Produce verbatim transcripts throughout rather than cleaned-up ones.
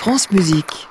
France Musique.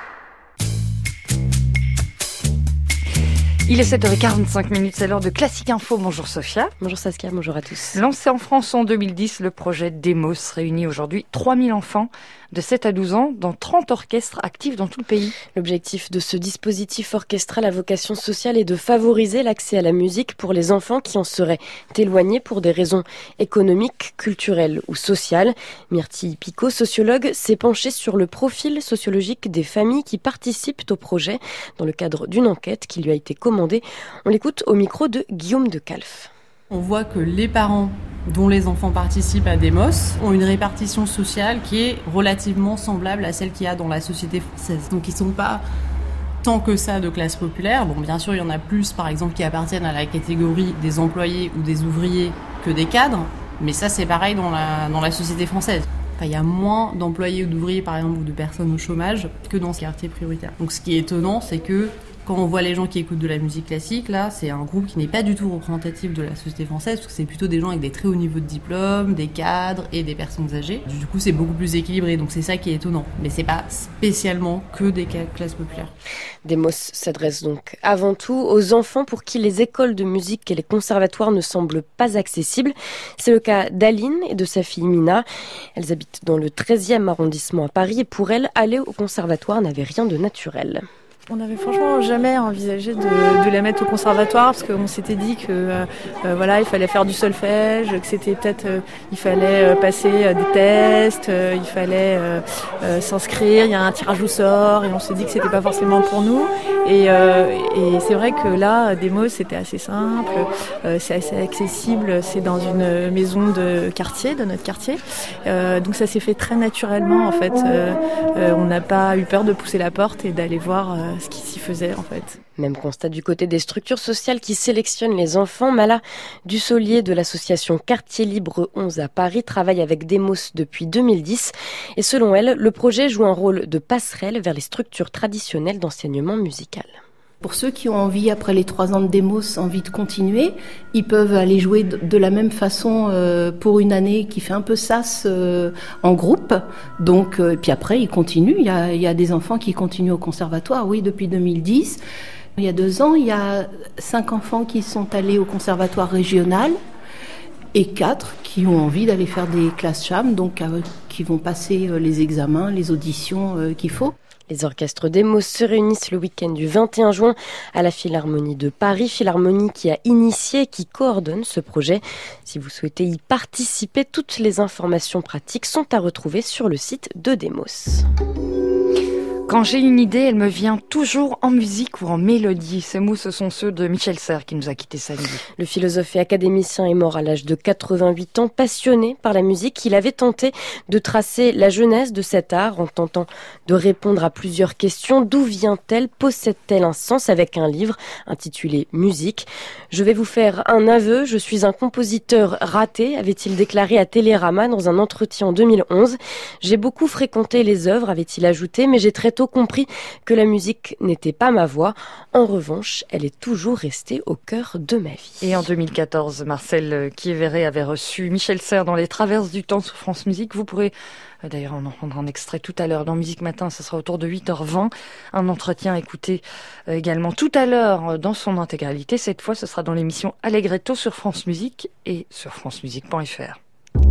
Il est sept heures quarante-cinq minutes, c'est l'heure de Classique Info. Bonjour Sophia. Bonjour Saskia, bonjour à tous. Lancé en France en deux mille dix, le projet Demos réunit aujourd'hui trois mille enfants de sept à douze ans dans trente orchestres actifs dans tout le pays. L'objectif de ce dispositif orchestral à vocation sociale est de favoriser l'accès à la musique pour les enfants qui en seraient éloignés pour des raisons économiques, culturelles ou sociales. Myrtille Picot, sociologue, s'est penchée sur le profil sociologique des familles qui participent au projet dans le cadre d'une enquête qui lui a été commandée. On l'écoute au micro de Guillaume de Calf. On voit que les parents dont les enfants participent à Demos ont une répartition sociale qui est relativement semblable à celle qu'il y a dans la société française. Donc ils ne sont pas tant que ça de classe populaire. Bon, bien sûr, il y en a plus, par exemple, qui appartiennent à la catégorie des employés ou des ouvriers que des cadres. Mais ça, c'est pareil dans la, dans la société française. Enfin, il y a moins d'employés ou d'ouvriers, par exemple, ou de personnes au chômage que dans ce quartier prioritaire. Donc ce qui est étonnant, c'est que quand on voit les gens qui écoutent de la musique classique, là, c'est un groupe qui n'est pas du tout représentatif de la société française, parce que c'est plutôt des gens avec des très hauts niveaux de diplôme, des cadres et des personnes âgées. Du coup, c'est beaucoup plus équilibré, donc c'est ça qui est étonnant. Mais c'est pas spécialement que des classes populaires. Demos s'adresse donc avant tout aux enfants pour qui les écoles de musique et les conservatoires ne semblent pas accessibles. C'est le cas d'Aline et de sa fille Mina. Elles habitent dans le treizième arrondissement à Paris et pour elles, aller au conservatoire n'avait rien de naturel. On n'avait franchement jamais envisagé de, de la mettre au conservatoire parce qu'on s'était dit que euh, euh, voilà, il fallait faire du solfège, que c'était peut-être euh, il fallait euh, passer euh, des tests, euh, il fallait euh, euh, s'inscrire, il y a un tirage au sort et on s'est dit que c'était pas forcément pour nous. Et, euh, et c'est vrai que là, Demos, c'était assez simple, euh, c'est assez accessible, c'est dans une maison de quartier, de notre quartier, euh, donc ça s'est fait très naturellement en fait. Euh, euh, on n'a pas eu peur de pousser la porte et d'aller voir euh, ce qui s'y faisait en fait. Même constat du côté des structures sociales qui sélectionnent les enfants. Mala Dussolier de l'association Quartier Libre onze à Paris travaille avec Demos depuis deux mille dix et selon elle, le projet joue un rôle de passerelle vers les structures traditionnelles d'enseignement musical. Pour ceux qui ont envie, après les trois ans de Demos, envie de continuer, ils peuvent aller jouer de la même façon euh, pour une année qui fait un peu sas euh, en groupe. Donc, euh, puis après, ils continuent. Il y a, il y a des enfants qui continuent au conservatoire, oui, depuis deux mille dix. Il y a deux ans, il y a cinq enfants qui sont allés au conservatoire régional et quatre qui ont envie d'aller faire des classes cham, donc euh, qui vont passer euh, les examens, les auditions euh, qu'il faut. Les orchestres Demos se réunissent le week-end du vingt et un juin à la Philharmonie de Paris, Philharmonie qui a initié et qui coordonne ce projet. Si vous souhaitez y participer, toutes les informations pratiques sont à retrouver sur le site de Demos. Quand j'ai une idée, elle me vient toujours en musique ou en mélodie. Ces mots, ce sont ceux de Michel Serres qui nous a quittés samedi. Le philosophe et académicien est mort à l'âge de quatre-vingt-huit ans. Passionné par la musique, il avait tenté de tracer la genèse de cet art en tentant de répondre à plusieurs questions. D'où vient-elle? Possède-t-elle un sens? Avec un livre intitulé Musique. Je vais vous faire un aveu, je suis un compositeur raté, avait-il déclaré à Télérama dans un entretien en deux mille onze. J'ai beaucoup fréquenté les œuvres, avait-il ajouté, mais j'ai très tôt compris que la musique n'était pas ma voix. En revanche, elle est toujours restée au cœur de ma vie. Et en deux mille quatorze, Marcel Quiéveret avait reçu Michel Serres dans Les Traverses du Temps sur France Musique. Vous pourrez d'ailleurs en entendre un extrait tout à l'heure dans Musique Matin, ce sera autour de huit heures vingt. Un entretien écouté également tout à l'heure dans son intégralité. Cette fois, ce sera dans l'émission Allegretto sur France Musique et sur francemusique point f r.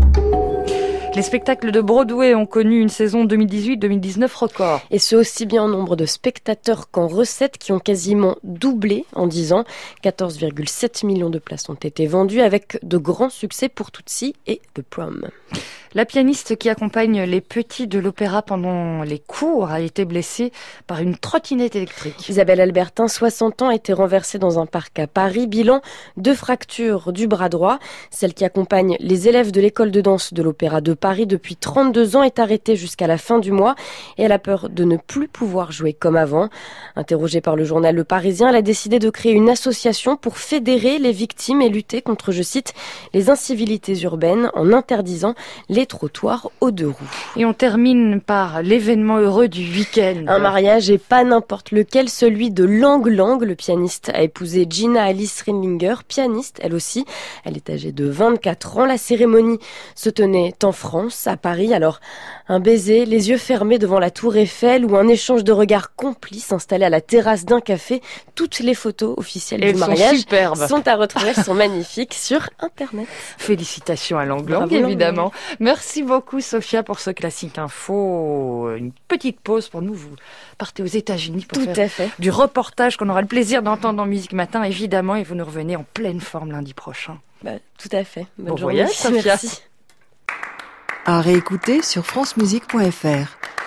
Les spectacles de Broadway ont connu une saison deux mille dix-huit deux mille dix-neuf record. Et ce aussi bien en nombre de spectateurs qu'en recettes qui ont quasiment doublé en dix ans. quatorze virgule sept millions de places ont été vendues avec de grands succès pour Tootsie et The Prom. La pianiste qui accompagne les petits de l'opéra pendant les cours a été blessée par une trottinette électrique. Isabelle Albertin, soixante ans, a été renversée dans un parc à Paris. Bilan, deux fractures du bras droit. Celle qui accompagne les élèves de l'école de danse de l'opéra de Paris depuis trente-deux ans est arrêtée jusqu'à la fin du mois et elle a peur de ne plus pouvoir jouer comme avant. Interrogée par le journal Le Parisien, elle a décidé de créer une association pour fédérer les victimes et lutter contre, je cite, les incivilités urbaines en interdisant les les trottoirs aux deux roues. Et on termine par l'événement heureux du week-end. Un mariage et pas n'importe lequel, celui de Lang Lang. Le pianiste a épousé Gina Alice Rindlinger, pianiste elle aussi. Elle est âgée de vingt-quatre ans. La cérémonie se tenait en France, à Paris. Alors, un baiser, les yeux fermés devant la tour Eiffel ou un échange de regards complices installé à la terrasse d'un café. Toutes les photos officielles Elles du mariage sont, sont à retrouver, elles sont magnifiques sur Internet. Félicitations à Lang Lang, évidemment. Merci beaucoup, Sophia, pour ce classique info. Une petite pause pour nous. Vous partez aux États-Unis pour Tout faire à fait. du reportage qu'on aura le plaisir d'entendre dans Musique Matin, évidemment, et vous nous revenez en pleine forme lundi prochain. Bah, tout à fait. Bonne bon journée. voyage, Sophia. Merci. À réécouter sur francemusique point f r.